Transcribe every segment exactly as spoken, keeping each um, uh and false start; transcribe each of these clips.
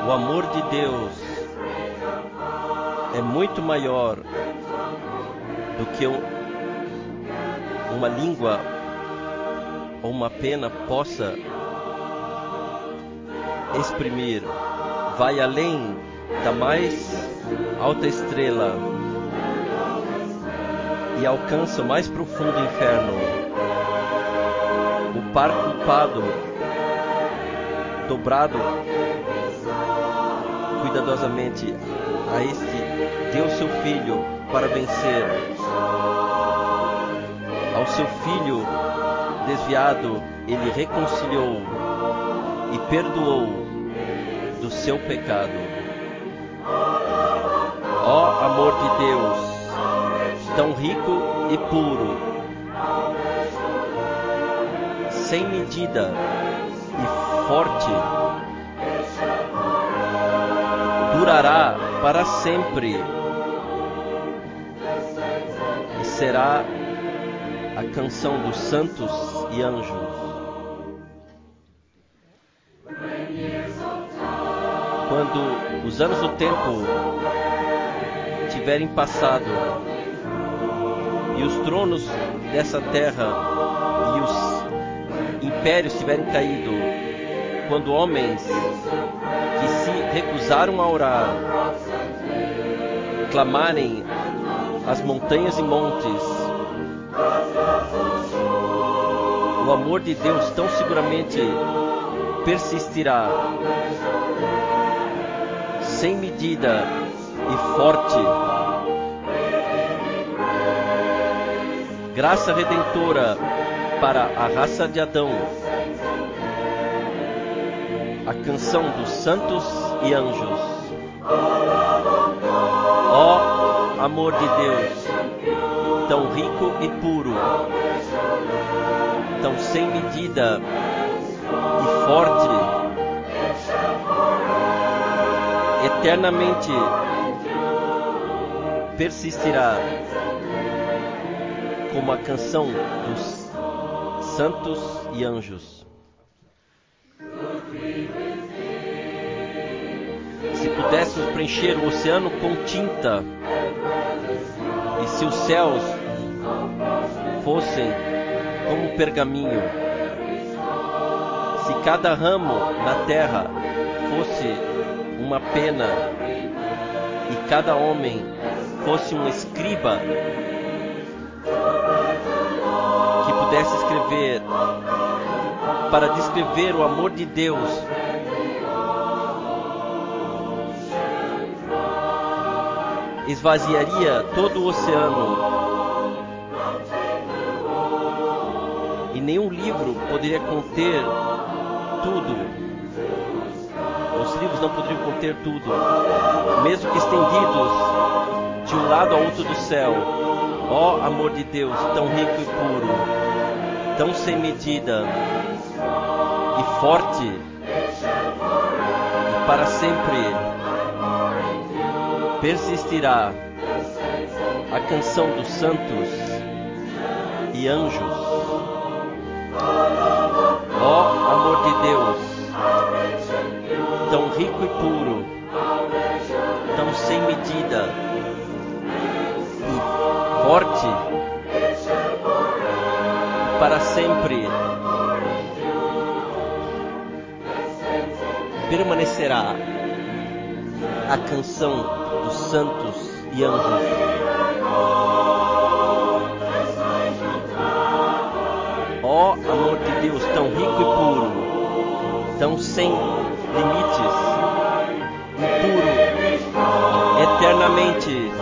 O amor de Deus é muito maior do que uma língua ou uma pena possa exprimir. Vai além da mais alta estrela e alcança o mais profundo inferno. O par culpado, dobrado cuidadosamente a este, deu seu filho para vencer. Ao seu filho desviado, ele reconciliou e perdoou do seu pecado. Ó amor de Deus, tão rico e puro, sem medida e forte, durará para sempre e será a canção dos santos e anjos. Quando os anos do tempo tiverem passado e os tronos dessa terra e os impérios tiverem caído, quando homens que se recusaram a orar clamarem as montanhas e montes, o amor de Deus tão seguramente persistirá, sem medida e forte. Graça redentora para a raça de Adão, a canção dos santos e anjos. Ó amor de Deus, tão rico e puro, tão sem medida e forte, eternamente persistirá como a canção dos santos e anjos. Se pudéssemos preencher o oceano com tinta, e se os céus fossem como pergaminho, se cada ramo na terra fosse uma pena e cada homem fosse um escriba que pudesse escrever para descrever o amor de Deus, esvaziaria todo o oceano e nenhum livro poderia conter tudo. Os livros não poderiam conter tudo, mesmo que estendidos de um lado ao outro do céu. Ó amor de Deus, tão rico e puro, tão sem medida e forte, e para sempre persistirá a canção dos santos e anjos. Ó amor de Deus, tão rico e puro, tão sem medida e forte, para sempre permanecerá a canção dos santos e anjos. Ó amor de Deus, tão rico e puro, tão sem limites, impuro, eternamente.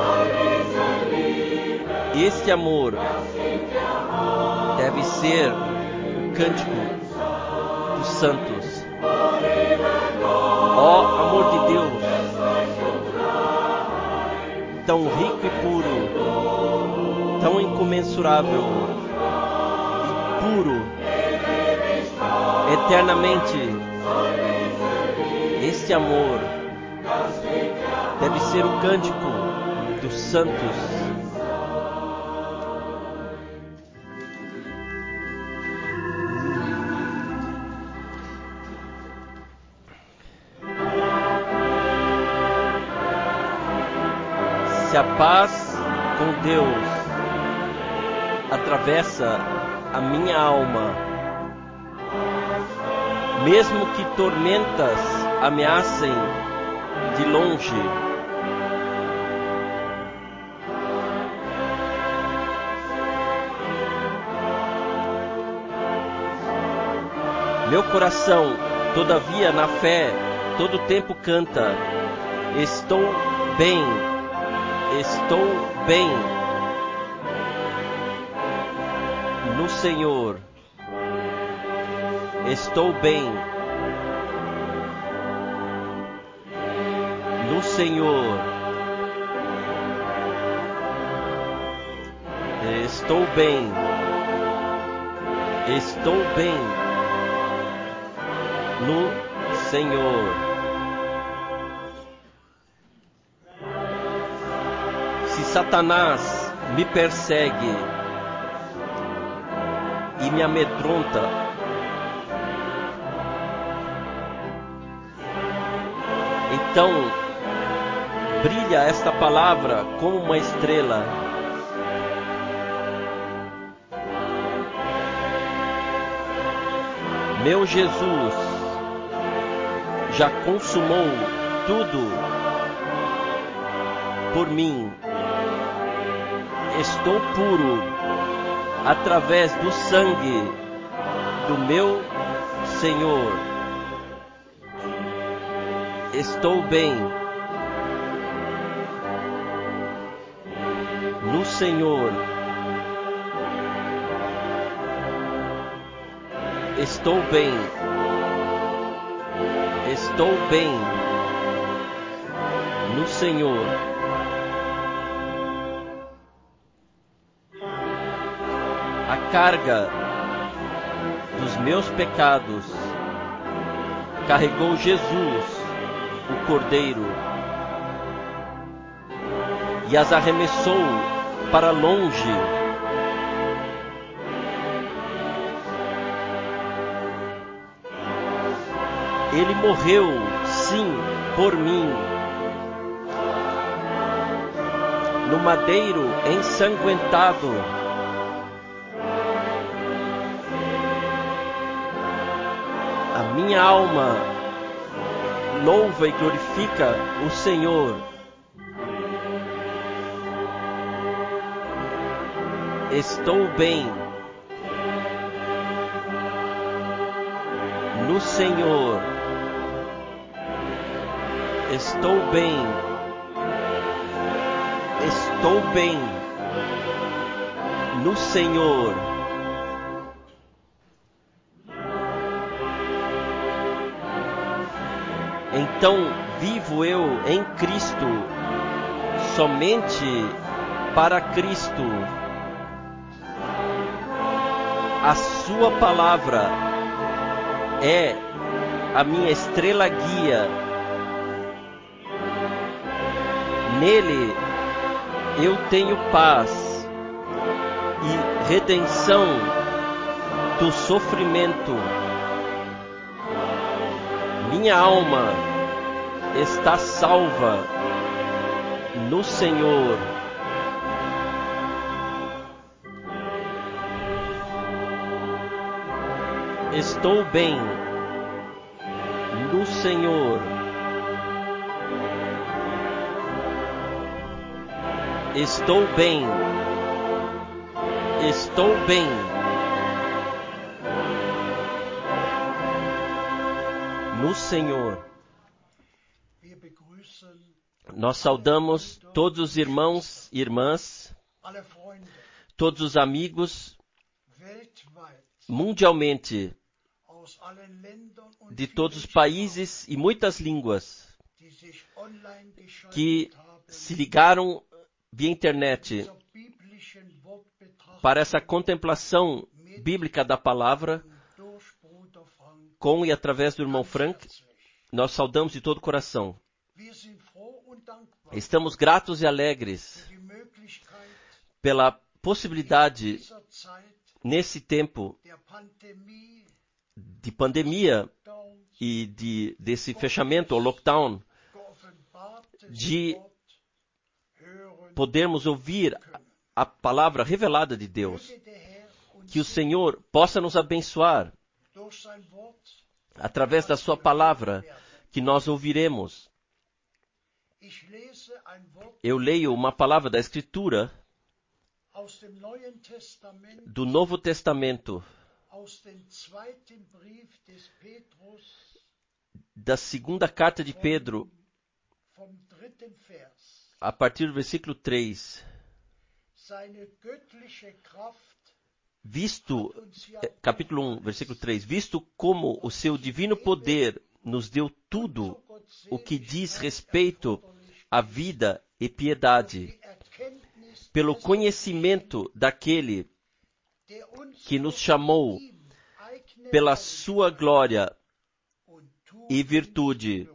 Este amor deve ser o cântico dos santos. Ó amor de Deus, tão rico e puro, tão incomensurável e puro, eternamente. Este amor deve ser o cântico dos santos. Se a paz com Deus atravessa a minha alma, mesmo que tormentas ameacem de longe, meu coração, todavia, na fé, todo o tempo canta: estou bem, estou bem no Senhor, estou bem no Senhor, estou bem, estou bem no Senhor. Se Satanás me persegue e me amedronta, então brilha esta palavra como uma estrela. Meu Jesus já consumou tudo por mim. Estou puro através do sangue do meu Senhor. Estou bem no Senhor. Estou bem. Estou bem no Senhor. A carga dos meus pecados carregou Jesus, o Cordeiro, e as arremessou para longe. Ele morreu, sim, por mim, no madeiro ensanguentado. A minha alma louva e glorifica o Senhor. Estou bem no Senhor. Estou bem. Estou bem no Senhor. Então vivo eu em Cristo, somente para Cristo. A sua palavra é a minha estrela guia. Nele eu tenho paz e redenção do sofrimento. Minha alma está salva no Senhor. Estou bem no Senhor. Estou bem. Estou bem no Senhor. Nós saudamos todos os irmãos e irmãs, todos os amigos mundialmente, de todos os países e muitas línguas, que se ligaram via internet para essa contemplação bíblica da palavra, com e através do irmão Frank. Nós saudamos de todo o coração. Estamos gratos e alegres pela possibilidade, nesse tempo de pandemia e de, desse fechamento, ou lockdown, de podermos ouvir a palavra revelada de Deus. Que o Senhor possa nos abençoar através da sua palavra que nós ouviremos. Eu leio uma palavra da Escritura do Novo Testamento, da segunda carta de Pedro, a partir do versículo três. Visto, capítulo um, versículo três, visto como o seu divino poder nos deu tudo o que diz respeito à vida e piedade, pelo conhecimento daquele que nos chamou pela sua glória e virtude,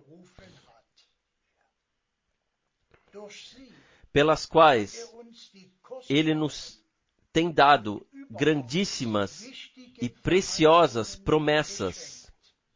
pelas quais ele nos tem dado grandíssimas e preciosas promessas,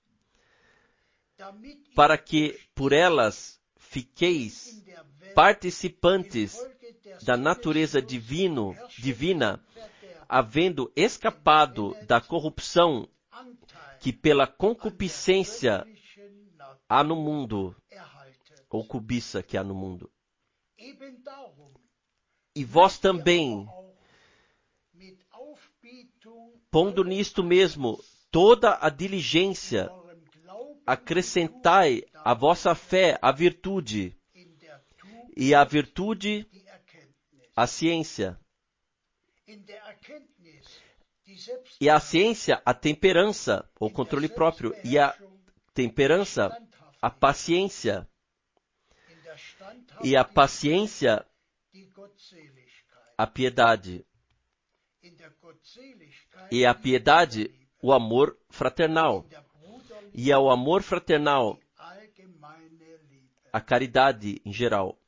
para que por elas fiqueis participantes da natureza divino, divina, havendo escapado da corrupção que pela concupiscência há no mundo, ou cobiça que há no mundo. E vós também, pondo nisto mesmo toda a diligência, acrescentai à vossa fé a virtude, e a virtude a ciência, e a ciência a temperança, ou controle próprio, e a temperança a paciência, e a paciência a piedade, e a piedade o amor fraternal, e ao amor fraternal a caridade em geral.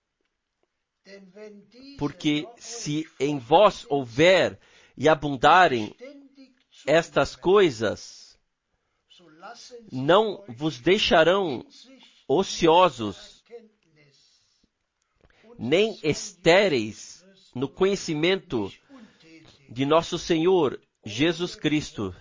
Porque se em vós houver e abundarem estas coisas, não vos deixarão ociosos, nem estéreis no conhecimento de nosso Senhor Jesus Cristo,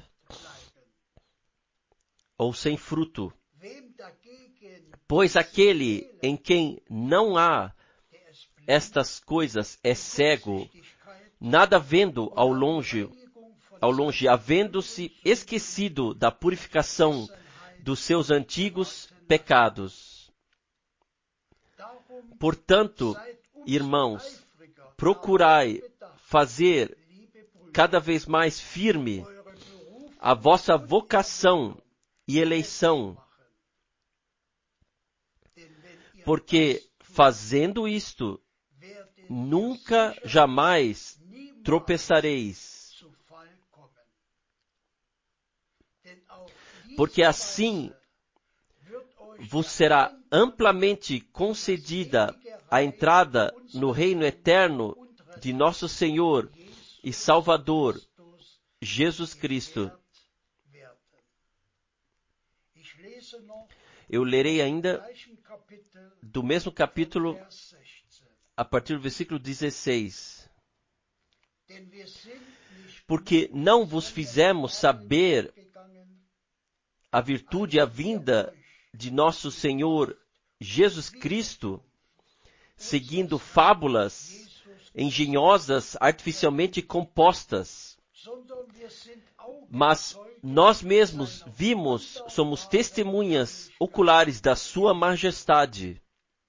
ou sem fruto. Pois aquele em quem não há estas coisas é cego, nada vendo ao longe, ao longe, havendo-se esquecido da purificação dos seus antigos pecados. Portanto, irmãos, procurai fazer cada vez mais firme a vossa vocação e eleição, porque fazendo isto, nunca jamais tropeçareis. Porque assim vos será amplamente concedida a entrada no reino eterno de nosso Senhor e Salvador, Jesus Cristo. Eu lerei ainda do mesmo capítulo, a partir do versículo dezesseis. Porque não vos fizemos saber a virtude e a vinda de nosso Senhor Jesus Cristo, seguindo fábulas engenhosas, artificialmente compostas. Mas nós mesmos vimos, somos testemunhas oculares da sua majestade.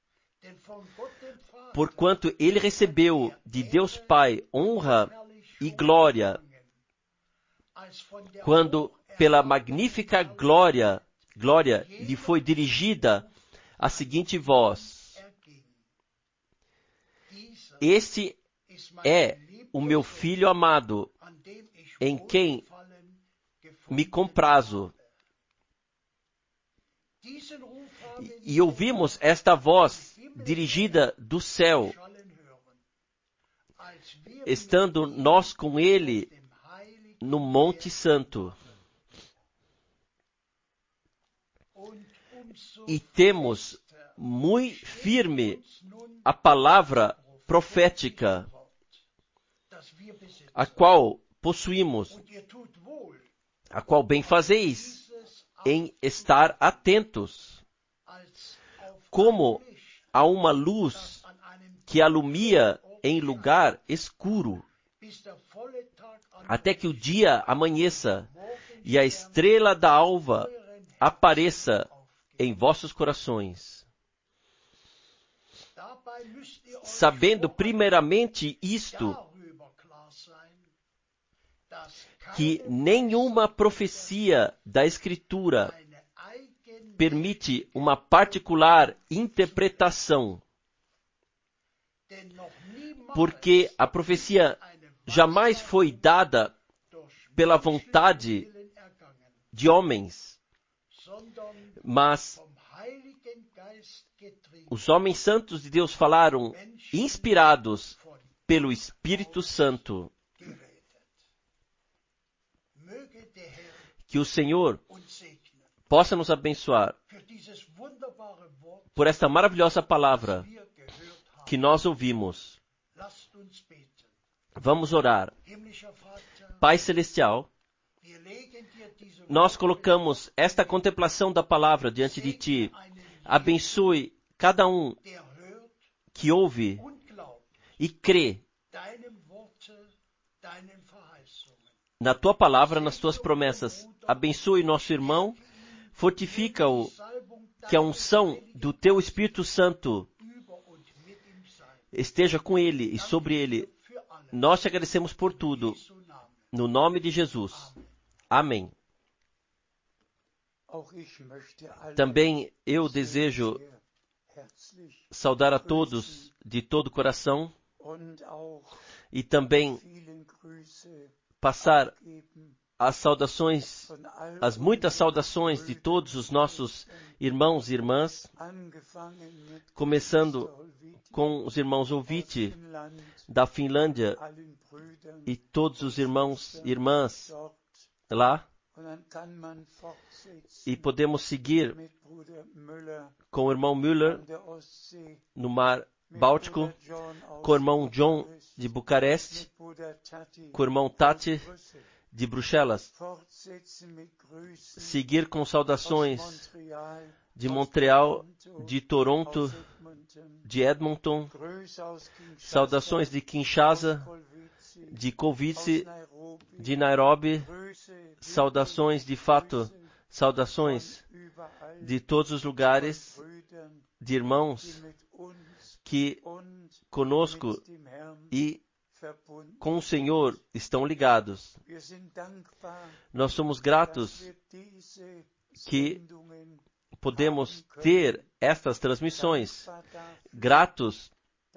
Porquanto ele recebeu de Deus Pai honra e glória, quando pela magnífica glória, glória lhe foi dirigida a seguinte voz: Este é o meu Filho amado, em quem me comprazo. E, e ouvimos esta voz dirigida do céu, estando nós com ele no Monte Santo. E temos muito firme a palavra profética, a qual possuímos, a qual bem fazeis em estar atentos, como a uma luz que alumia em lugar escuro, até que o dia amanheça e a estrela da alva apareça em vossos corações. Sabendo primeiramente isto, que nenhuma profecia da Escritura permite uma particular interpretação, porque a profecia jamais foi dada pela vontade de homens, mas os homens santos de Deus falaram, inspirados pelo Espírito Santo. Que o Senhor possa nos abençoar por esta maravilhosa palavra que nós ouvimos. Vamos orar. Pai Celestial, nós colocamos esta contemplação da palavra diante de Ti. Abençoe cada um que ouve e crê na Tua palavra, nas Tuas promessas. Abençoe nosso irmão, fortifica-o, que a unção do Teu Espírito Santo esteja com ele e sobre ele. Nós te agradecemos por tudo, no nome de Jesus. Amém. Também eu desejo saudar a todos de todo o coração e também passar as saudações, as muitas saudações de todos os nossos irmãos e irmãs, começando com os irmãos Ouvite da Finlândia e todos os irmãos e irmãs lá. E podemos seguir com o irmão Müller no Mar Báltico, com o irmão John de Bucareste, com o irmão Tati de Bruxelas. Seguir com saudações de Montreal, de Toronto, de Edmonton, saudações de Kinshasa, de Kovice, de Nairobi, saudações de fato, saudações de todos os lugares, de irmãos que conosco e com o Senhor estão ligados. Nós somos gratos que podemos ter estas transmissões, gratos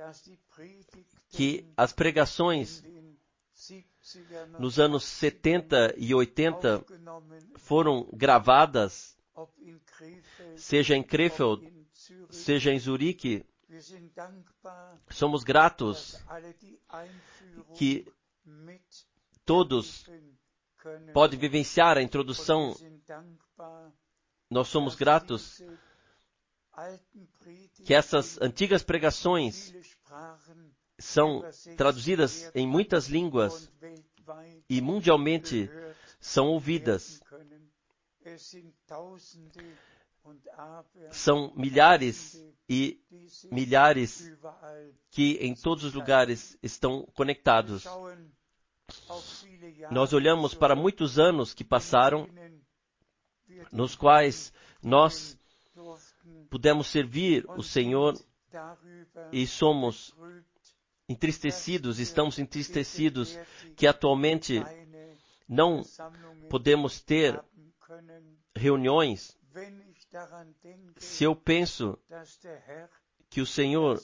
que as pregações nos anos setenta e oitenta foram gravadas, seja em Krefeld, seja em Zurique. Somos gratos que todos podem vivenciar a introdução. Nós somos gratos que essas antigas pregações são traduzidas em muitas línguas e mundialmente são ouvidas. São milhares e milhares que em todos os lugares estão conectados. Nós olhamos para muitos anos que passaram, nos quais nós pudemos servir o Senhor e somos entristecidos, estamos entristecidos que atualmente não podemos ter reuniões. Se eu penso que o Senhor,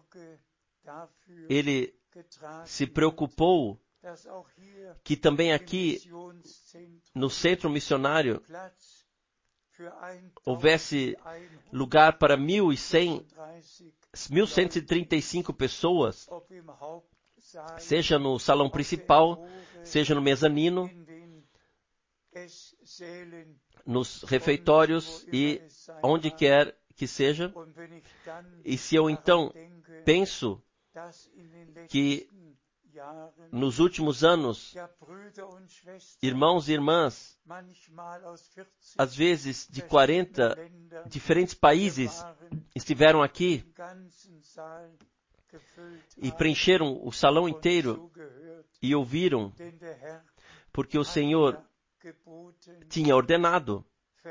Ele se preocupou que também aqui no centro missionário houvesse lugar para mil e cem, mil cento e trinta e cinco pessoas, seja no salão principal, seja no mezanino, nos refeitórios e onde quer que seja. E se eu então penso que nos últimos anos, irmãos e irmãs, às vezes de quarenta diferentes países, estiveram aqui e preencheram o salão inteiro e ouviram, porque o Senhor tinha ordenado: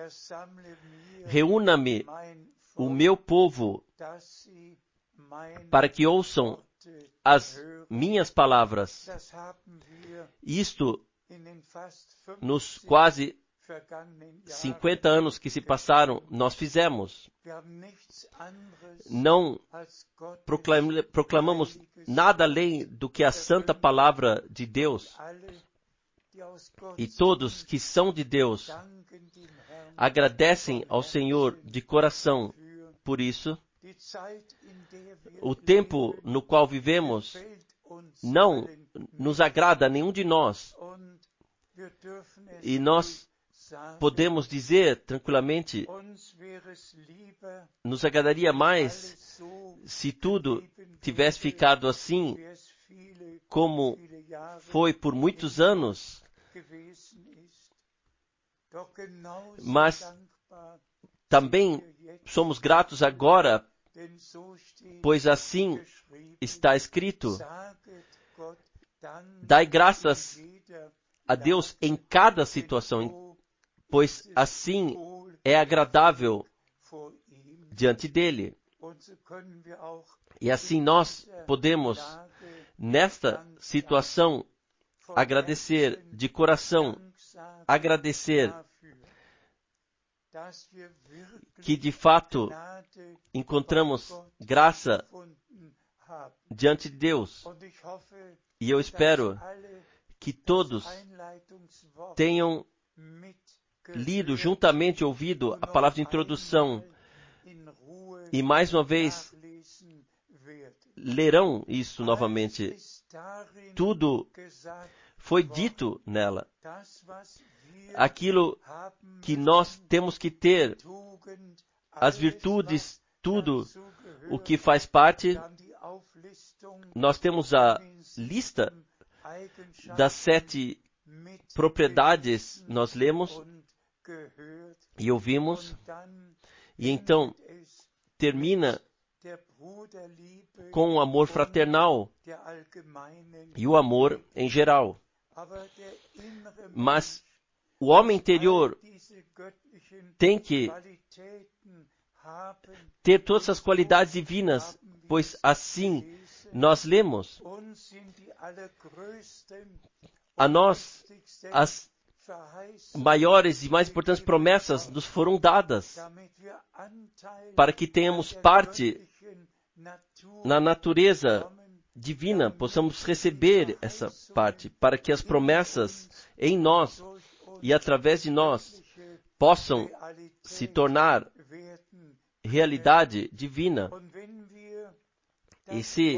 reúna-me o meu povo para que ouçam as minhas palavras. Isto, nos quase cinquenta anos que se passaram, nós fizemos. Não proclam- proclamamos nada além do que a santa palavra de Deus. E todos que são de Deus agradecem ao Senhor de coração por isso. O tempo no qual vivemos não nos agrada a nenhum de nós. E nós podemos dizer tranquilamente, nos agradaria mais se tudo tivesse ficado assim como foi por muitos anos. Mas também somos gratos agora, pois assim está escrito: dai graças a Deus em cada situação, pois assim é agradável diante dele. E assim nós podemos, nesta situação, agradecer de coração, agradecer que de fato encontramos graça diante de Deus. E eu espero que todos tenham lido, juntamente ouvido a palavra de introdução e mais uma vez lerão isso novamente. Tudo foi dito nela. Aquilo que nós temos que ter, as virtudes, tudo o que faz parte. Nós temos a lista das sete propriedades, nós lemos e ouvimos, e então termina com o amor fraternal e o amor em geral. Mas o homem interior tem que ter todas essas qualidades divinas, pois assim nós lemos: a nós as maiores e mais importantes promessas nos foram dadas para que tenhamos parte na natureza divina, possamos receber essa parte, para que as promessas em nós e através de nós possam se tornar realidade divina. E se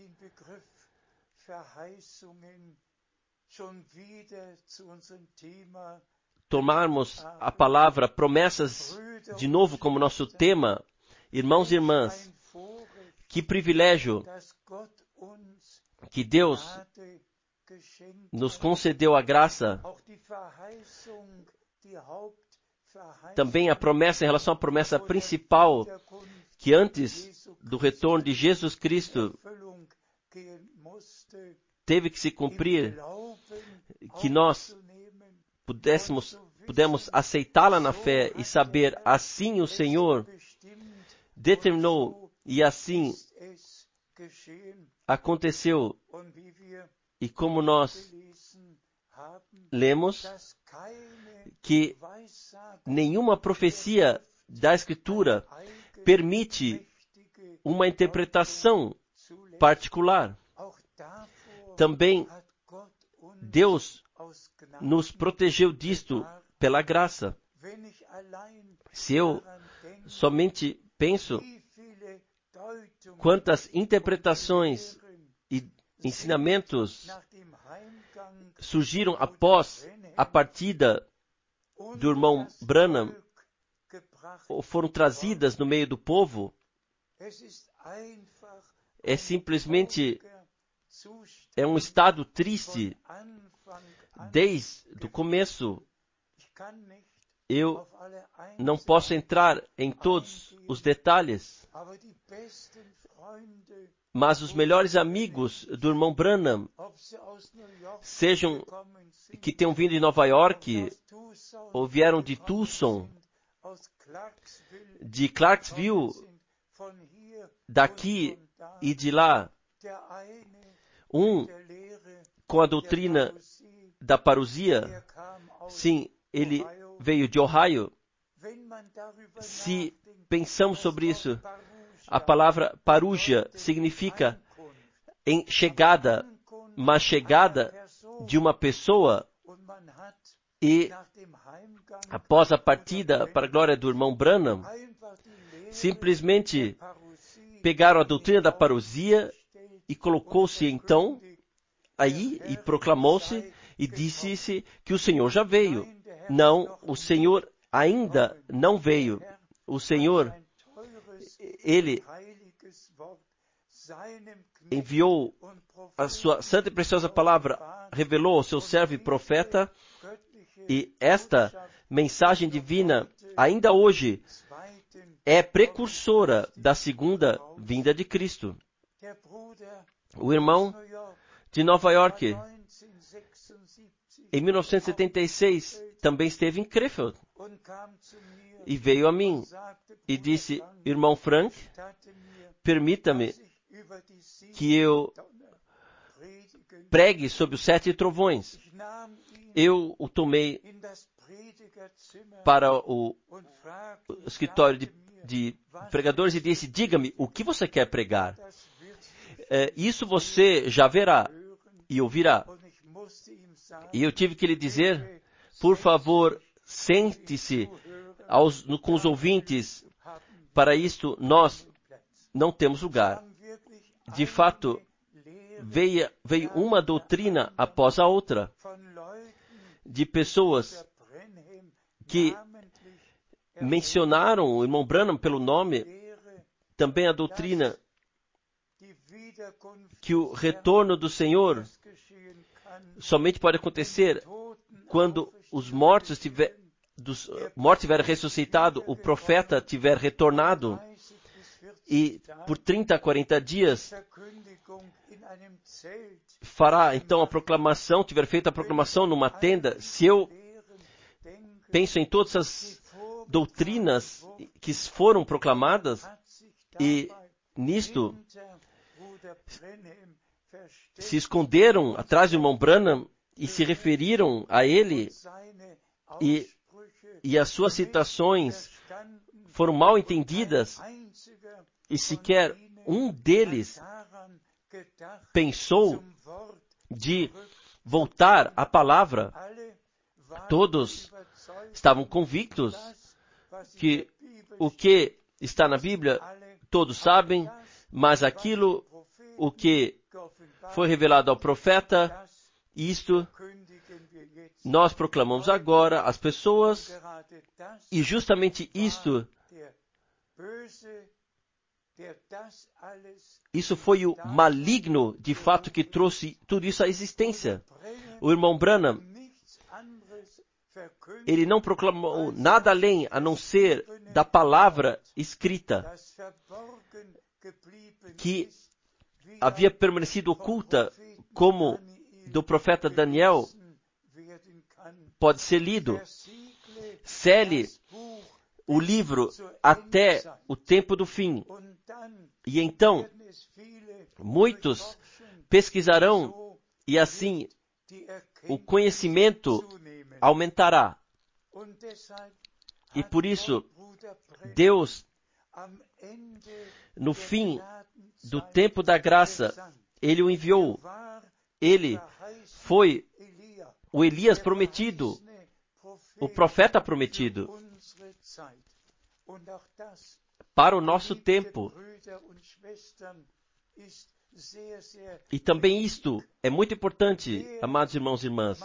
tomarmos a palavra promessas de novo como nosso tema, irmãos e irmãs, que privilégio que Deus nos concedeu a graça, também a promessa em relação à promessa principal, que antes do retorno de Jesus Cristo teve que se cumprir, que nós pudéssemos, pudéssemos aceitá-la na fé e saber, assim o Senhor determinou e assim aconteceu. E como nós lemos, que nenhuma profecia da Escritura permite uma interpretação particular. Também Deus nos protegeu disto pela graça. Se eu somente penso quantas interpretações e ensinamentos surgiram após a partida do irmão Branham, ou foram trazidas no meio do povo, é simplesmente é um estado triste desde o começo. Eu não posso entrar em todos os detalhes, mas os melhores amigos do irmão Branham, sejam que tenham vindo de Nova York, ou vieram de Tucson, de Clarksville, daqui e de lá, um com a doutrina da parousia, sim, ele veio de Ohio. Se pensamos sobre isso, a palavra parousia significa em chegada, mas chegada de uma pessoa, e após a partida para a glória do irmão Branham, simplesmente pegaram a doutrina da parousia e colocou-se então aí e proclamou-se e disse-se que o Senhor já veio. Não, o Senhor ainda não veio. O Senhor, Ele enviou a sua santa e preciosa palavra, revelou ao seu servo e profeta, e esta mensagem divina, ainda hoje, é precursora da segunda vinda de Cristo. O irmão de Nova York, em mil novecentos e setenta e seis, também esteve em Krefeld e veio a mim e disse: irmão Frank, permita-me que eu pregue sobre os sete trovões. Eu o tomei para o escritório de, de pregadores e disse: diga-me, o que você quer pregar? É, isso você já verá e ouvirá. E eu tive que lhe dizer: por favor, sente-se aos, no, com os ouvintes. Para isto, nós não temos lugar. De fato, veio, veio uma doutrina após a outra, de pessoas que mencionaram o irmão Branham pelo nome, também a doutrina que o retorno do Senhor somente pode acontecer quando os mortos tiver, dos mortos tiverem ressuscitado, o profeta tiver retornado, e por trinta a quarenta dias fará então a proclamação, tiver feito a proclamação numa tenda. Se eu penso em todas as doutrinas que foram proclamadas, e nisto se esconderam atrás do irmão Branham e se referiram a ele, e, e as suas citações foram mal entendidas, e sequer um deles pensou de voltar à palavra. Todos estavam convictos que o que está na Bíblia, todos sabem, mas aquilo, o que foi revelado ao profeta, isto nós proclamamos agora às pessoas, e justamente isto, isso foi o maligno, de fato, que trouxe tudo isso à existência. O irmão Branham, ele não proclamou nada além a não ser da palavra escrita, que havia permanecido oculta, como do profeta Daniel pode ser lido. Cele o livro até o tempo do fim. E então, muitos pesquisarão, e assim o conhecimento aumentará. E por isso, Deus, no fim do tempo da graça, Ele o enviou. Ele foi o Elias prometido, o profeta prometido, para o nosso tempo. E também isto é muito importante, amados irmãos e irmãs.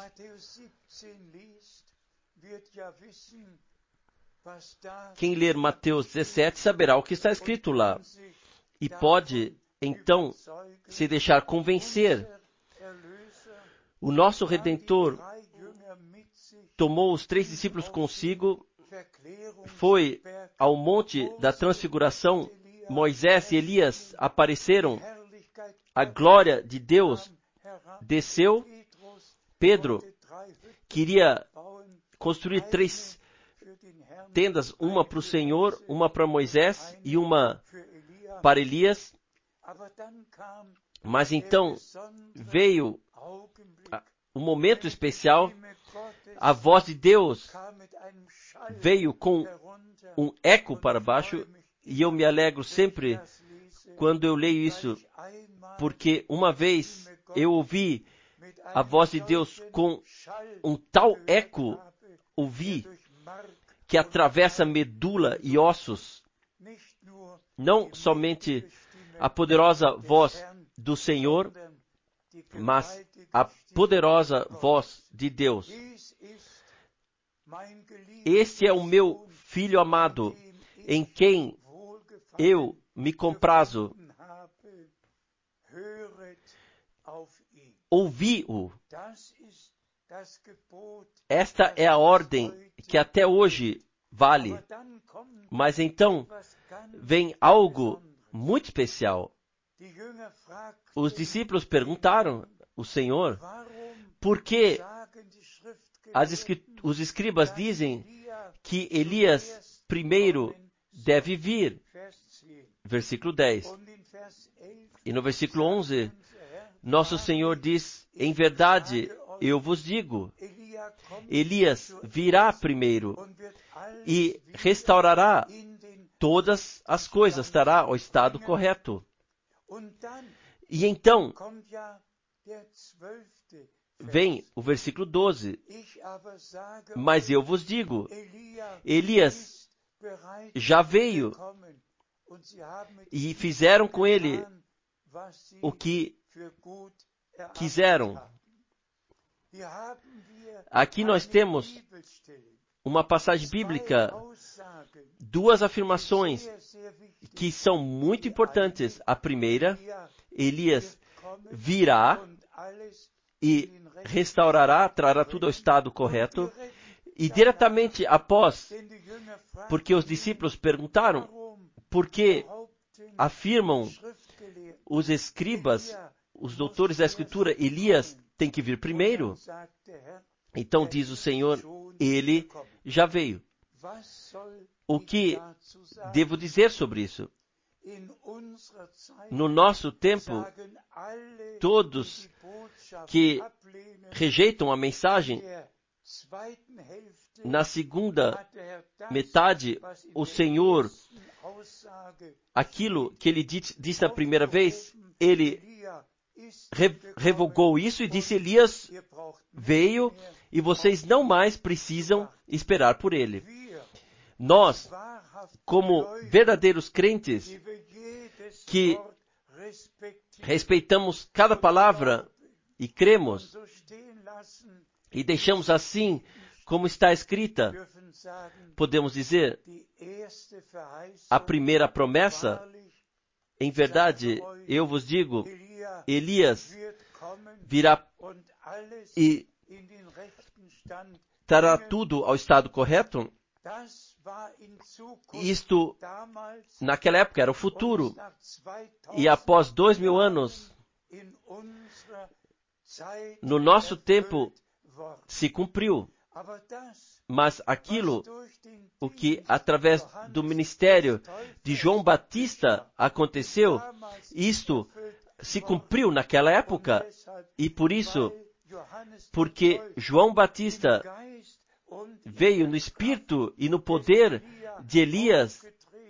Quem ler Mateus dezessete saberá o que está escrito lá. E pode então se deixar convencer. O nosso Redentor tomou os três discípulos consigo, foi ao monte da transfiguração, Moisés e Elias apareceram, a glória de Deus desceu, Pedro queria construir três tendas, uma para o Senhor, uma para Moisés e uma para Elias. Mas então veio um momento especial, a voz de Deus veio com um eco para baixo, e eu me alegro sempre quando eu leio isso, porque uma vez eu ouvi a voz de Deus com um tal eco, ouvi, que atravessa medula e ossos, não somente a poderosa voz do Senhor, mas a poderosa voz de Deus. Este é o meu Filho amado, em quem eu me comprazo. Ouvi-o. Esta é a ordem que até hoje vale. Mas então vem algo muito especial. Os discípulos perguntaram ao Senhor, por que as escri- os escribas dizem que Elias primeiro deve vir? Versículo dez. E no versículo onze, nosso Senhor diz, em verdade, eu vos digo, Elias virá primeiro e restaurará todas as coisas, estará ao estado correto. E então, vem o versículo doze. Mas eu vos digo, Elias já veio e fizeram com ele o que quiseram. Aqui nós temos uma passagem bíblica, duas afirmações que são muito importantes. A primeira, Elias virá e restaurará, trará tudo ao estado correto. E diretamente após, porque os discípulos perguntaram, por que afirmam os escribas, os doutores da Escritura, Elias tem que vir primeiro? Então diz o Senhor, ele já veio. O que devo dizer sobre isso? No nosso tempo, todos que rejeitam a mensagem, na segunda metade, o Senhor, aquilo que ele disse a primeira vez, ele re- revogou isso e disse, Elias veio e vocês não mais precisam esperar por ele. Nós, como verdadeiros crentes, que respeitamos cada palavra e cremos, e deixamos assim como está escrita, podemos dizer, a primeira promessa, em verdade, eu vos digo, Elias virá e trará tudo ao estado correto. Isto, naquela época, era o futuro. E após dois mil anos, no nosso tempo, se cumpriu. Mas aquilo, o que através do ministério de João Batista aconteceu, isto se cumpriu naquela época. E por isso, porque João Batista veio no espírito e no poder de Elias,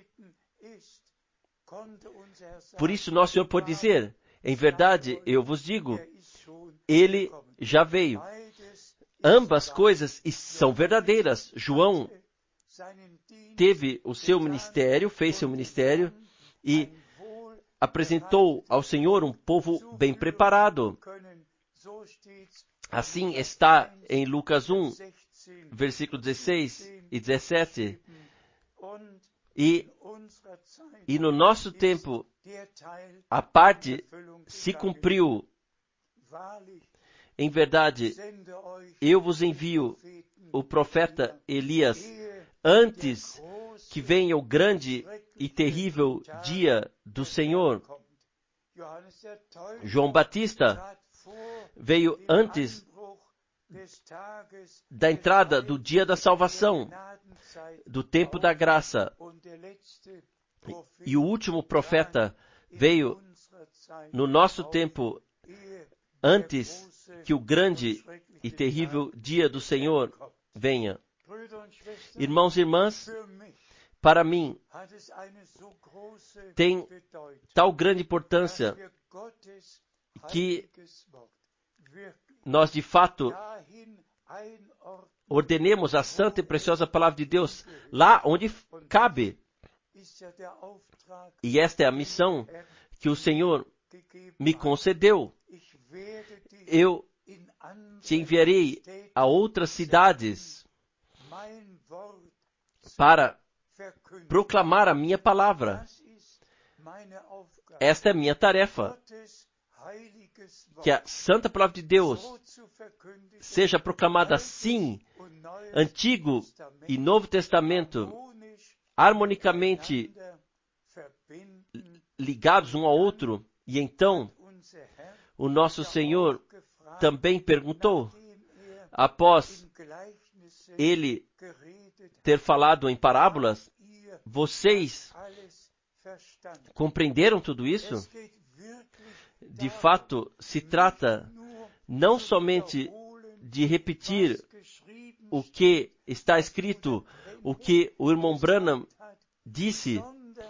por isso nosso Senhor pode dizer, em verdade, eu vos digo, ele já veio. Ambas coisas são verdadeiras. João teve o seu ministério, fez seu ministério e apresentou ao Senhor um povo bem preparado. Assim está em Lucas um, versículo dezesseis e dezessete. E, e no nosso tempo, a parte se cumpriu. Em verdade, eu vos envio o profeta Elias antes que venha o grande e terrível dia do Senhor. João Batista veio antes da entrada do dia da salvação, do tempo da graça. E o último profeta veio no nosso tempo, antes que o grande e terrível dia do Senhor venha. Irmãos e irmãs, para mim, tem tal grande importância que nós, de fato, ordenemos a santa e preciosa palavra de Deus lá onde cabe. E esta é a missão que o Senhor me concedeu. Eu te enviarei a outras cidades para proclamar a minha palavra. Esta é a minha tarefa. Que a santa palavra de Deus seja proclamada assim, Antigo e Novo Testamento, harmonicamente ligados um ao outro. E então, o nosso Senhor também perguntou, após ele ter falado em parábolas, vocês compreenderam tudo isso? De fato, se trata não somente de repetir o que está escrito, o que o irmão Branham disse,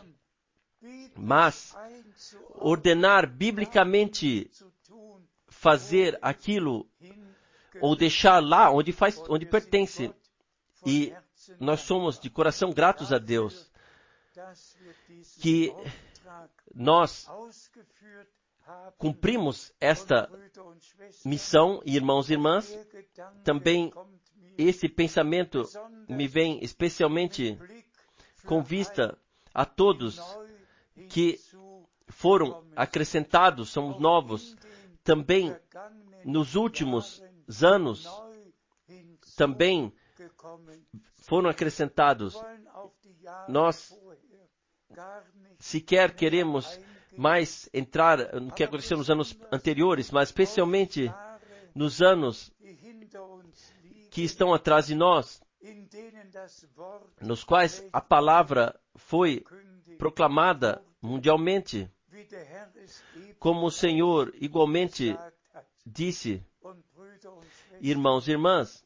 mas ordenar biblicamente fazer aquilo ou deixar lá onde, faz, onde pertence. E nós somos de coração gratos a Deus que nós cumprimos esta missão. Irmãos e irmãs, também esse pensamento me vem especialmente com vista a todos que foram acrescentados, somos novos, também nos últimos anos, também foram acrescentados. Nós sequer queremos mais entrar no que aconteceu nos anos anteriores, mas especialmente nos anos que estão atrás de nós, nos quais a palavra foi proclamada mundialmente, como o Senhor igualmente disse. Irmãos e irmãs,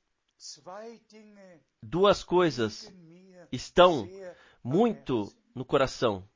duas coisas estão muito no coração.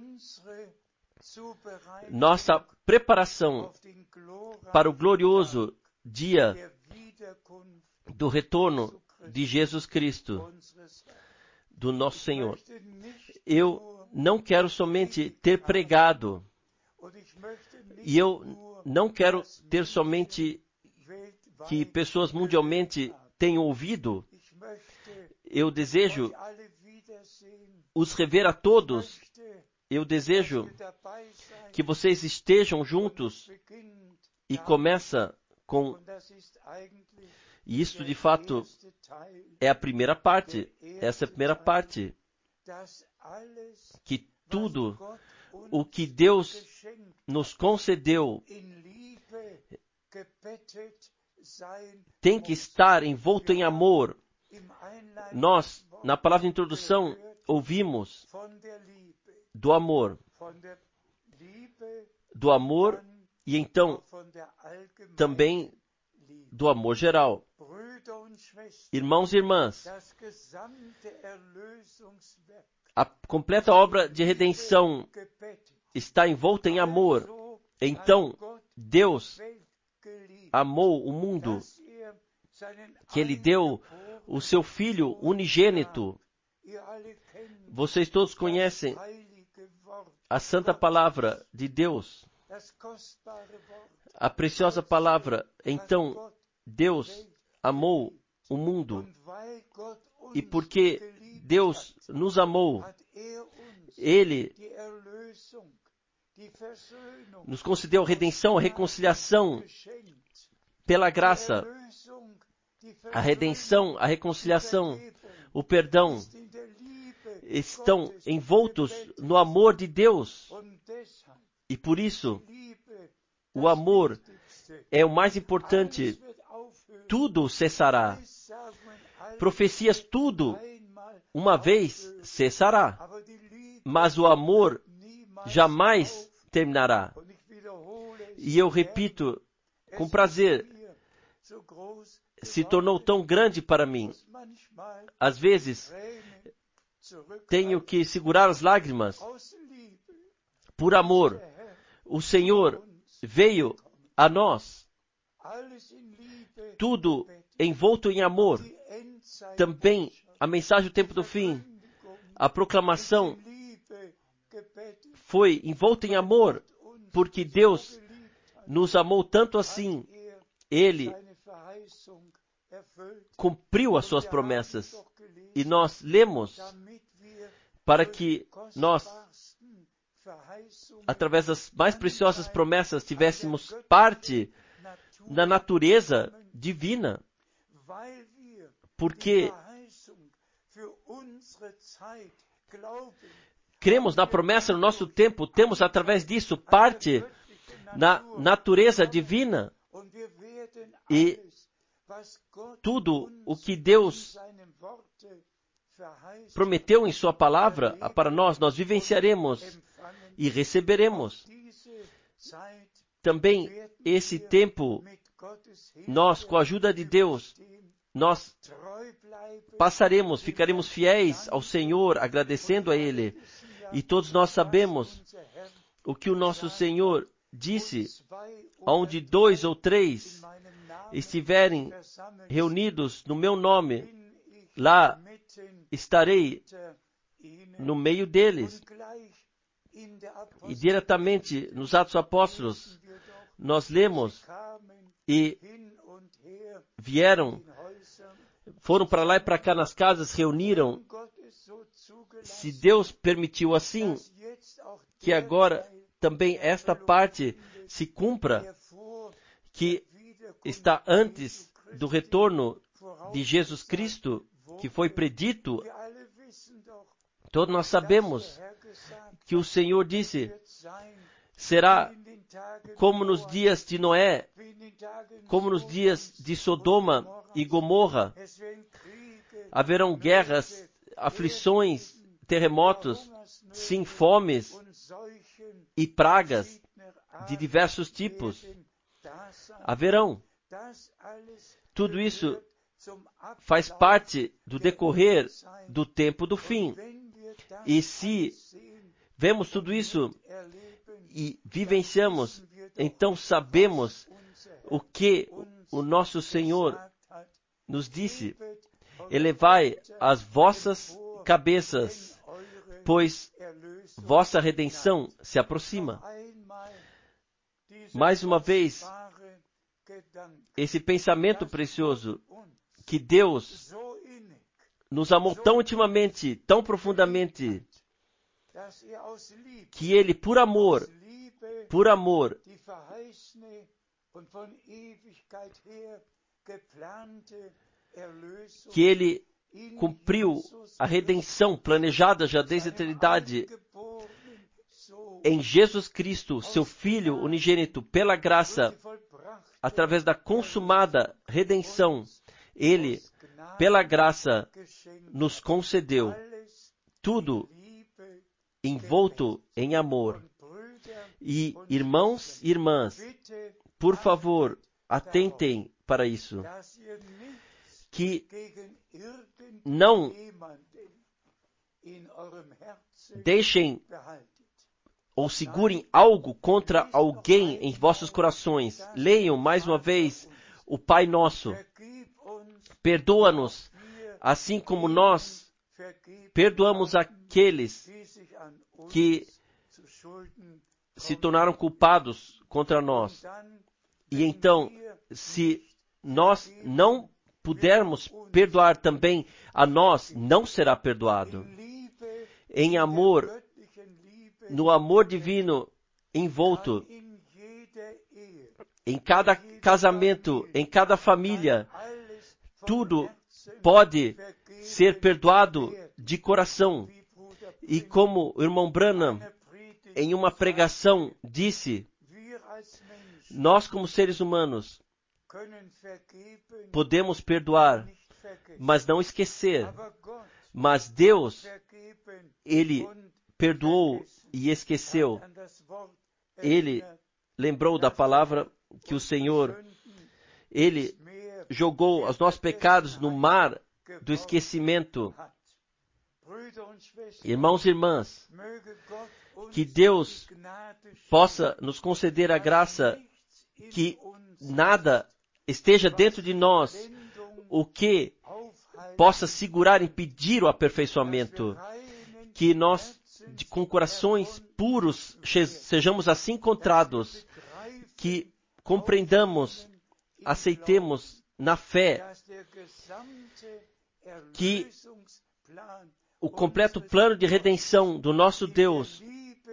Nossa preparação para o glorioso dia do retorno de Jesus Cristo, do nosso Senhor. Eu não quero somente ter pregado, e eu não quero ter somente que pessoas mundialmente tenham ouvido. Eu desejo os rever a todos. Eu desejo que vocês estejam juntos. E começa com... E isto, de fato, é a primeira parte. Essa é a primeira parte. Que tudo o que Deus nos concedeu tem que estar envolto em amor. Nós, na palavra de introdução, ouvimos do amor. Do amor e então também do amor geral. Irmãos e irmãs, a completa obra de redenção está envolta em amor. Então, Deus amou o mundo, que Ele deu o seu Filho unigênito. Vocês todos conhecem a santa palavra de Deus, a preciosa palavra. Então, Deus amou o mundo. E porque Deus nos amou, Ele nos concedeu a redenção, a reconciliação pela graça. A redenção, a reconciliação, o perdão estão envoltos no amor de Deus. E por isso, o amor é o mais importante. Tudo cessará. Profecias, tudo, uma vez cessará. Mas o amor jamais terminará. E eu repito com prazer, se tornou tão grande para mim. Às vezes, tenho que segurar as lágrimas por amor. O Senhor veio a nós, tudo envolto em amor. Também a mensagem do tempo do fim, a proclamação foi envolta em amor, porque Deus nos amou tanto assim. Ele cumpriu as suas promessas. E nós lemos para que nós, através das mais preciosas promessas, tivéssemos parte na natureza divina. Porque cremos na promessa no nosso tempo, temos através disso parte na natureza divina. E tudo o que Deus prometeu em sua palavra para nós, nós vivenciaremos e receberemos. Também esse tempo, nós, com a ajuda de Deus, nós passaremos, ficaremos fiéis ao Senhor, agradecendo a Ele. E todos nós sabemos o que o nosso Senhor disse, onde dois ou três estiverem reunidos no meu nome, lá estarei no meio deles. E diretamente nos Atos Apóstolos, nós lemos e vieram, foram para lá e para cá nas casas, reuniram. Se Deus permitiu assim, que agora também esta parte se cumpra, que está antes do retorno de Jesus Cristo, que foi predito. Todos nós sabemos que o Senhor disse, será como nos dias de Noé, como nos dias de Sodoma e Gomorra. Haverão guerras, aflições, terremotos, sim, fomes e pragas de diversos tipos. Haverão. Tudo isso faz parte do decorrer do tempo do fim. E se vemos tudo isso e vivenciamos, então sabemos o que o nosso Senhor nos disse. Elevai as vossas cabeças, pois vossa redenção se aproxima. Mais uma vez, esse pensamento precioso, que Deus nos amou tão intimamente, tão profundamente, que Ele, por amor, por amor, que Ele cumpriu a redenção planejada já desde a eternidade em Jesus Cristo, seu Filho unigênito, pela graça, através da consumada redenção. Ele, pela graça, nos concedeu tudo envolto em amor. E, irmãos e irmãs, por favor, atentem para isso. Que não deixem ou segurem algo contra alguém em vossos corações. Leiam mais uma vez o Pai Nosso. Perdoa-nos, assim como nós perdoamos aqueles que se tornaram culpados contra nós. E então, se nós não pudermos perdoar também a nós, não será perdoado. Em amor, no amor divino envolto, em cada casamento, em cada família, tudo pode ser perdoado de coração. E como o irmão Branham, em uma pregação, disse, nós como seres humanos podemos perdoar, mas não esquecer. Mas Deus, Ele perdoou e esqueceu. Ele lembrou da palavra que o Senhor, Ele jogou os nossos pecados no mar do esquecimento. Irmãos e irmãs, que Deus possa nos conceder a graça que nada esteja dentro de nós o que possa segurar, impedir o aperfeiçoamento. Que nós, de, com corações puros, sejamos assim encontrados, que compreendamos, aceitemos na fé que o completo plano de redenção do nosso Deus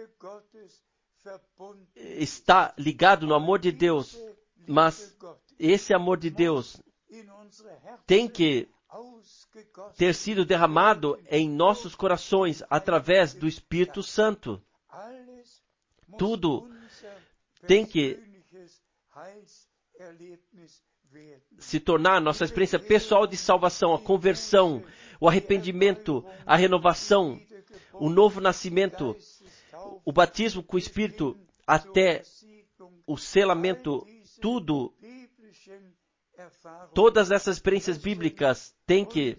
está ligado no amor de Deus, mas esse amor de Deus tem que ter sido derramado em nossos corações através do Espírito Santo. Tudo tem que se tornar nossa experiência pessoal de salvação, a conversão, o arrependimento, a renovação, o novo nascimento, o batismo com o Espírito, até o selamento, tudo, todas essas experiências bíblicas têm que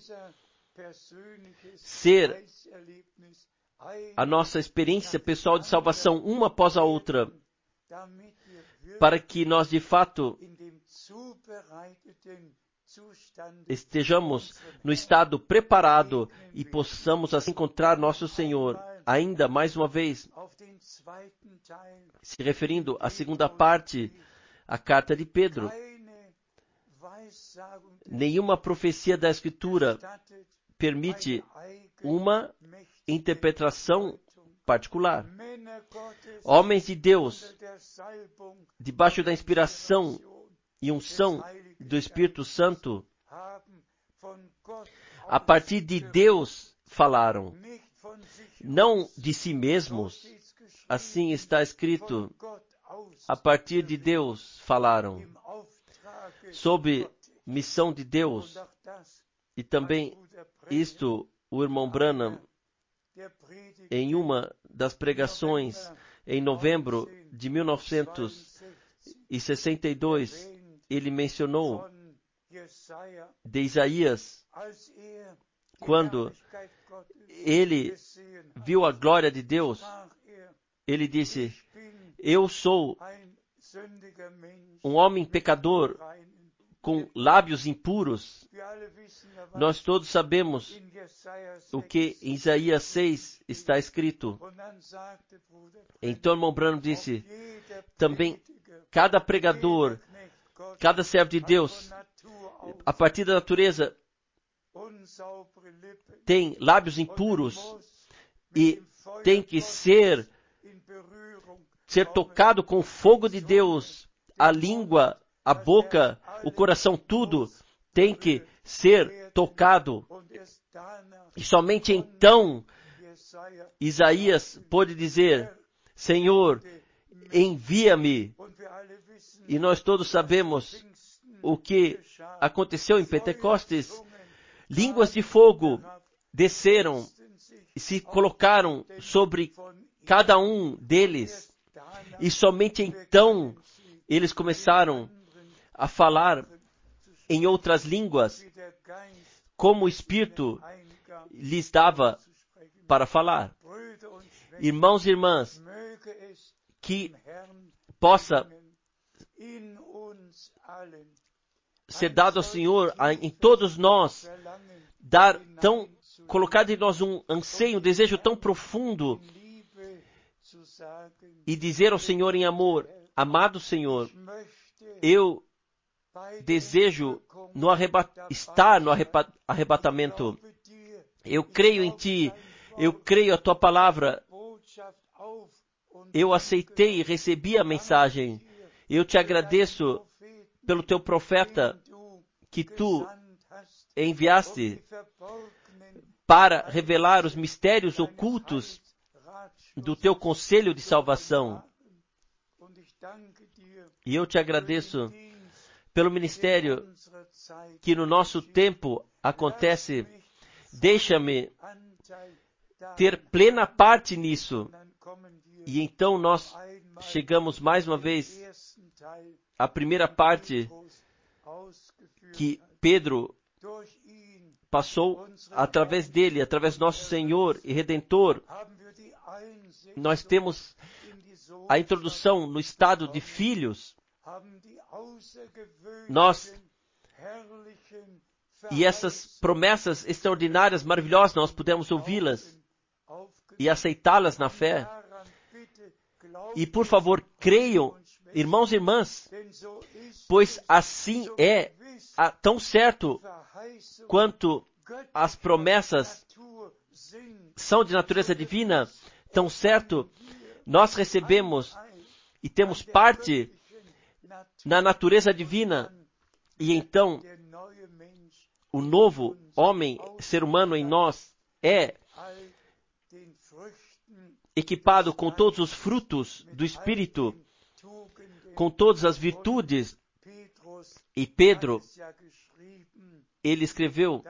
ser a nossa experiência pessoal de salvação, uma após a outra, para que nós de fato estejamos no estado preparado e possamos assim encontrar nosso Senhor. Ainda mais uma vez, se referindo à segunda parte, a carta de Pedro. Nenhuma profecia da Escritura permite uma interpretação particular. Homens de Deus, debaixo da inspiração e unção do Espírito Santo, a partir de Deus falaram, não de si mesmos. Assim está escrito, a partir de Deus falaram, sob missão de Deus. E também isto, o irmão Branham, em uma das pregações em novembro de mil novecentos e sessenta e dois, ele mencionou de Isaías, quando ele viu a glória de Deus, ele disse, eu sou um homem pecador com lábios impuros. Nós todos sabemos o que em Isaías seis está escrito. Então, irmão Branham disse, também cada pregador, cada servo de Deus, a partir da natureza, tem lábios impuros e tem que ser, ser tocado com o fogo de Deus. A língua, a boca, o coração, tudo tem que ser tocado. E somente então Isaías pôde dizer, Senhor, envia-me. E nós todos sabemos o que aconteceu em Pentecostes. Línguas de fogo desceram e se colocaram sobre cada um deles. E somente então eles começaram a falar em outras línguas, como o Espírito lhes dava para falar. Irmãos e irmãs, que possa ser dado ao Senhor, em todos nós, dar tão, colocar em nós um anseio, um desejo tão profundo, e dizer ao Senhor em amor, amado Senhor, eu desejo no arreba- está no arreba- arrebatamento. Eu creio em Ti, eu creio a Tua palavra, eu aceitei e recebi a mensagem. Eu te agradeço pelo Teu profeta que Tu enviaste para revelar os mistérios ocultos do Teu conselho de salvação. E eu te agradeço pelo ministério que no nosso tempo acontece. Deixa-me ter plena parte nisso. E então nós chegamos mais uma vez à primeira parte que Pedro passou através dele, através do nosso Senhor e Redentor. Nós temos a introdução no estado de filhos. Nós, e essas promessas extraordinárias, maravilhosas, nós podemos ouvi-las e aceitá-las na fé. E por favor, creiam, irmãos e irmãs, pois assim é tão certo quanto as promessas são de natureza divina, tão certo nós recebemos e temos parte na natureza divina. E então, o novo homem, ser humano em nós, é equipado com todos os frutos do Espírito, com todas as virtudes. E Pedro, ele escreveu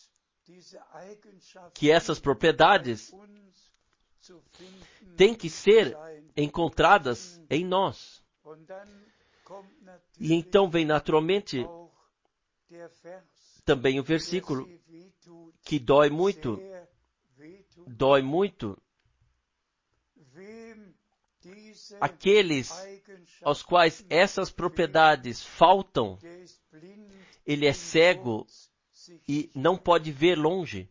que essas propriedades têm que ser encontradas em nós. E então vem naturalmente também o versículo que dói muito, dói muito. Aqueles aos quais essas propriedades faltam, ele é cego e não pode ver longe.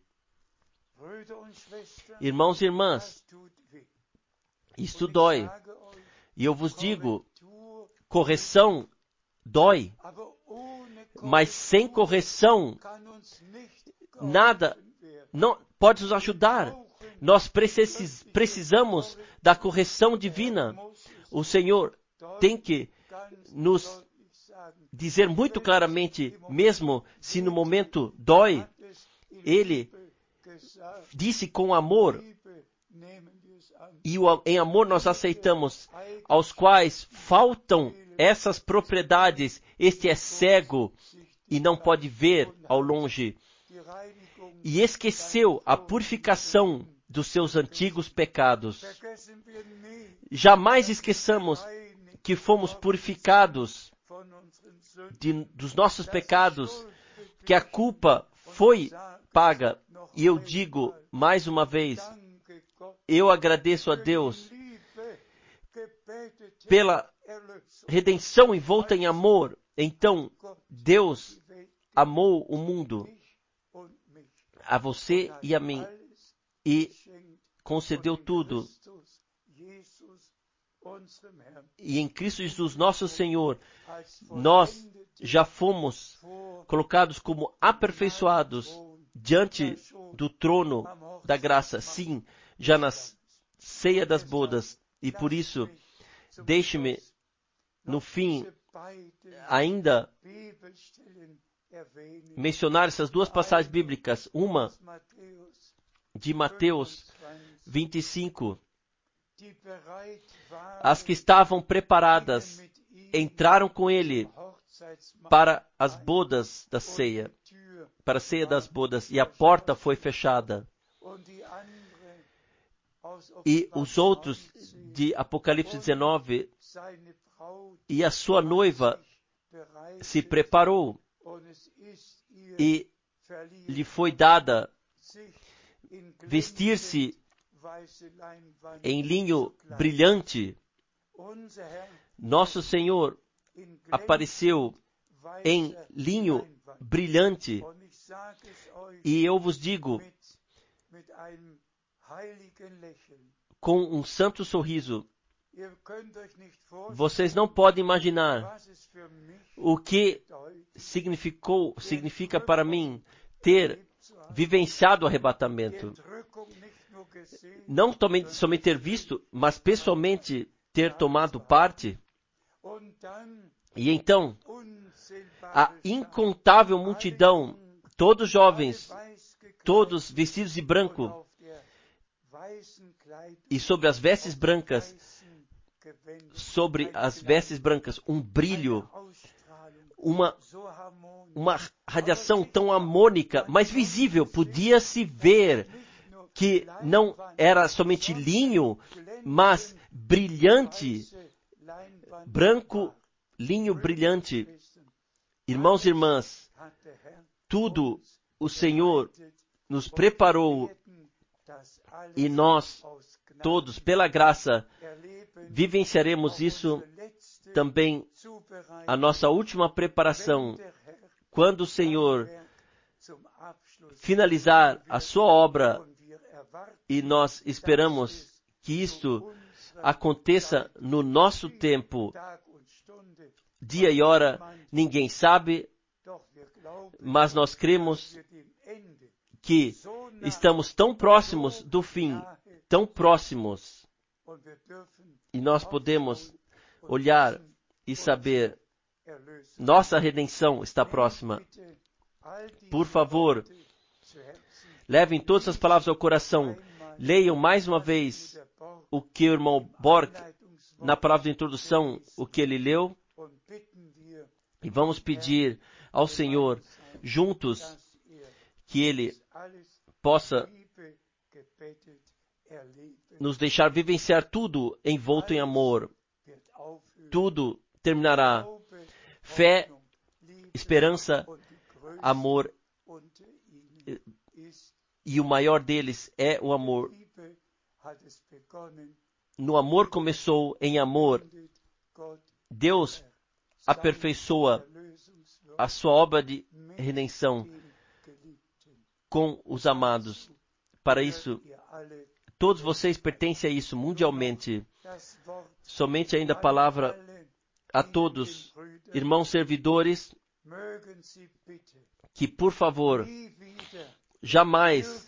Irmãos e irmãs, isto dói. E eu vos digo, correção dói, mas sem correção, nada não pode nos ajudar. Nós precis, precisamos da correção divina. O Senhor tem que nos dizer muito claramente, mesmo se no momento dói, Ele disse com amor, e em amor nós aceitamos, aos quais faltam essas propriedades. Este é cego e não pode ver ao longe. E esqueceu a purificação dos seus antigos pecados. Jamais esqueçamos que fomos purificados de, dos nossos pecados, que a culpa foi paga. E eu digo mais uma vez, eu agradeço a Deus pela redenção envolta em amor. Então, Deus amou o mundo, a você e a mim, e concedeu tudo. E em Cristo Jesus, nosso Senhor, nós já fomos colocados como aperfeiçoados diante do trono da graça. Sim, já na ceia das bodas. E por isso, deixe-me, no fim, ainda mencionar essas duas passagens bíblicas. Uma de Mateus vinte e cinco. As que estavam preparadas entraram com ele para as bodas da ceia, para a ceia das bodas, e a porta foi fechada. E os outros de Apocalipse dezenove, e a sua noiva se preparou e lhe foi dada vestir-se em linho brilhante. Nosso Senhor apareceu em linho brilhante. E eu vos digo, com um santo sorriso, Vocês não podem imaginar o que significou, significa para mim ter vivenciado o arrebatamento. Não somente ter visto, mas pessoalmente ter tomado parte. E então, a incontável multidão, todos jovens, todos vestidos de branco, e sobre as vestes brancas, sobre as vestes brancas, um brilho, uma, uma radiação tão harmônica, mas visível, podia-se ver que não era somente linho, mas brilhante, branco, linho brilhante. Irmãos e irmãs, tudo o Senhor nos preparou e nós todos, pela graça, vivenciaremos isso também, a nossa última preparação, quando o Senhor finalizar a sua obra, e nós esperamos que isto aconteça no nosso tempo, dia e hora, ninguém sabe, mas nós cremos que estamos tão próximos do fim, tão próximos, e nós podemos olhar e saber, nossa redenção está próxima. Por favor, levem todas as palavras ao coração, leiam mais uma vez o que o irmão Borg, na palavra de introdução, o que ele leu, e vamos pedir ao Senhor, juntos, que Ele possa nos deixar vivenciar tudo envolto em amor. Tudo terminará. Fé, esperança, amor, e o maior deles é o amor. No amor começou, em amor. Deus aperfeiçoa a sua obra de redenção com os amados. Para isso, todos vocês pertencem a isso mundialmente. Somente ainda a palavra a todos, irmãos servidores, que por favor, jamais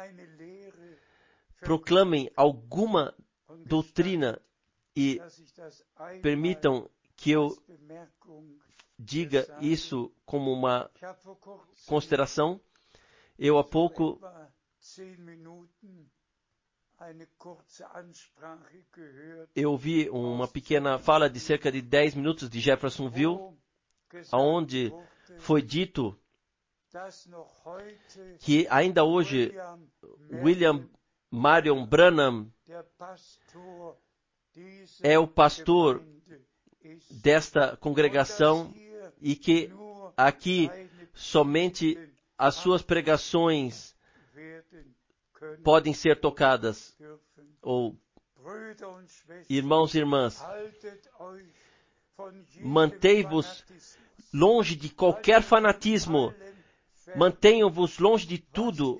proclamem alguma doutrina e permitam que eu diga isso como uma consideração. Eu há pouco eu ouvi uma pequena fala de cerca de dez minutos de Jeffersonville, onde foi dito que ainda hoje William Marion Branham é o pastor desta congregação e que aqui somente as suas pregações podem ser tocadas. Ou, irmãos e irmãs, mantei-vos longe de qualquer fanatismo, mantenham-vos longe de tudo.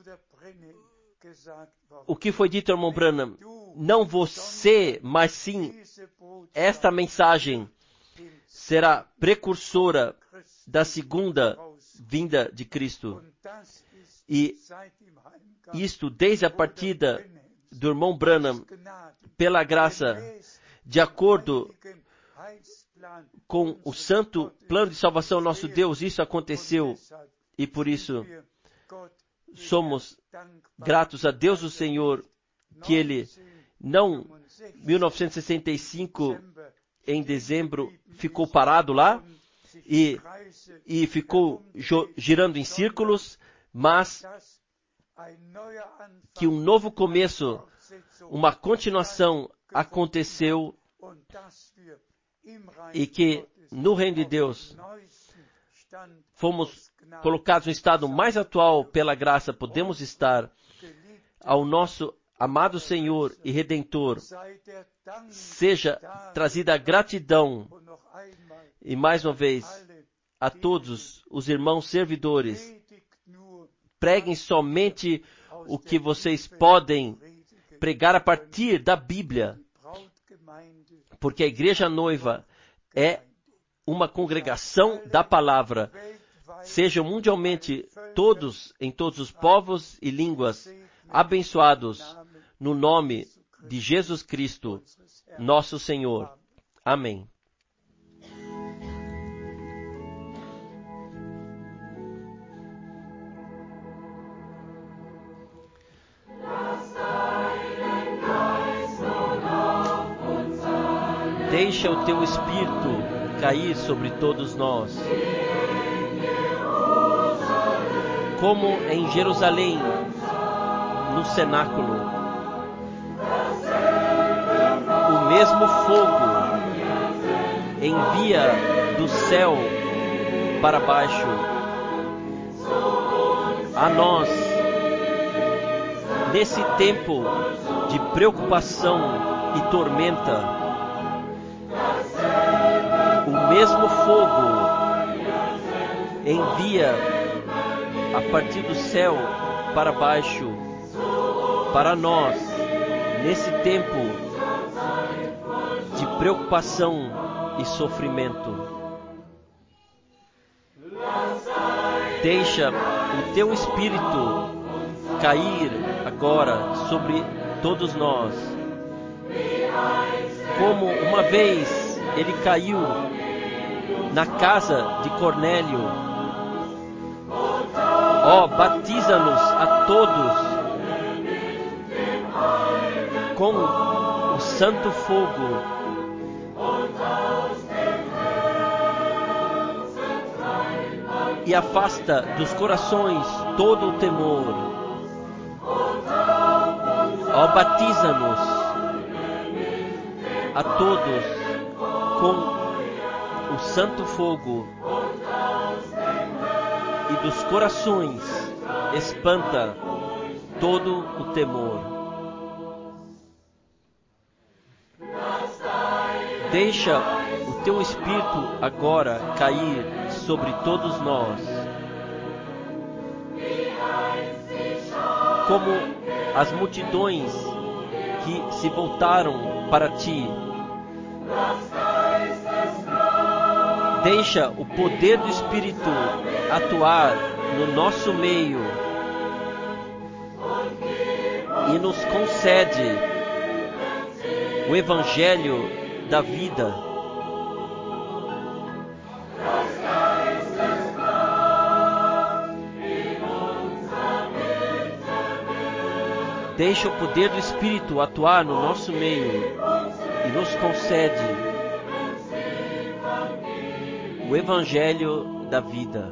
O que foi dito, irmão Branham, não você, mas sim esta mensagem será precursora da segunda vinda de Cristo. E isto desde a partida do irmão Branham, pela graça, de acordo com o santo plano de salvação do nosso Deus, isso aconteceu. E por isso, somos gratos a Deus o Senhor, que Ele, não mil novecentos e sessenta e cinco, em dezembro, ficou parado lá e, e ficou girando em círculos, mas que um novo começo, uma continuação aconteceu e que no reino de Deus fomos colocados no estado mais atual pela graça, podemos estar ao nosso amado Senhor e Redentor. Seja trazida a gratidão e mais uma vez a todos os irmãos servidores. Preguem somente o que vocês podem pregar a partir da Bíblia. porque a igreja noiva é uma congregação da palavra. Sejam mundialmente todos, em todos os povos e línguas, abençoados no nome de Jesus Cristo, nosso Senhor. Amém. Deixa o teu Espírito cair sobre todos nós, como em Jerusalém, no cenáculo. O mesmo fogo envia do céu para baixo a nós, nesse tempo de preocupação e tormenta. O mesmo fogo envia a partir do céu para baixo para nós, nesse tempo de preocupação e sofrimento. Deixa o teu Espírito cair agora sobre todos nós, como uma vez ele caiu na casa de Cornélio. Ó, oh, batiza-nos a todos com o santo fogo, e afasta dos corações todo o temor. Ó, oh, batiza-nos a todos com o santo fogo, e dos corações espanta todo o temor. Deixa o teu Espírito agora cair sobre todos nós, como as multidões que se voltaram para ti. Deixa o poder do Espírito atuar no nosso meio e nos concede o Evangelho da vida. Deixa o poder do Espírito atuar no nosso meio e nos concede o Evangelho da vida.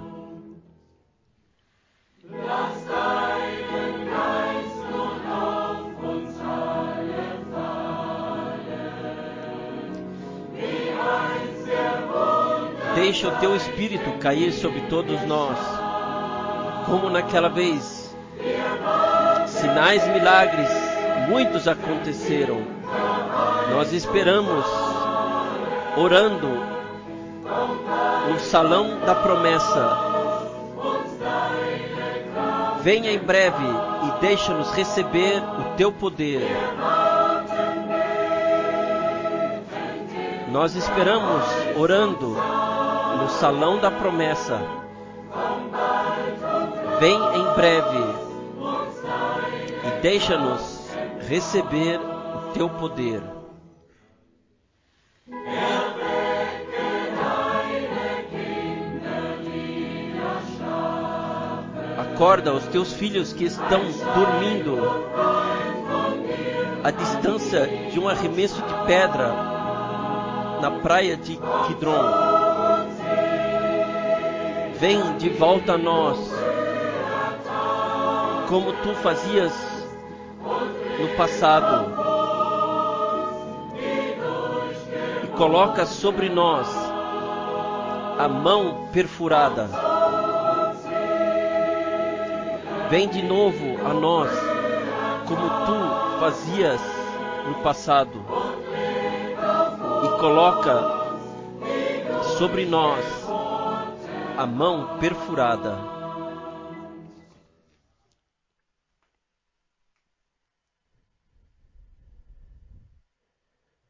Deixa o teu Espírito cair sobre todos nós, como naquela vez. Sinais e milagres, muitos aconteceram. Nós esperamos, orando no salão da promessa. Venha em breve e deixa-nos receber o teu poder. Nós esperamos, orando no salão da promessa. Vem em breve e deixa-nos receber o teu poder. Acorda os teus filhos que estão dormindo à distância de um arremesso de pedra na praia de Kidron. Vem de volta a nós, como tu fazias no passado, e coloca sobre nós a mão perfurada. Vem de novo a nós, como tu fazias no passado, e coloca sobre nós a mão perfurada.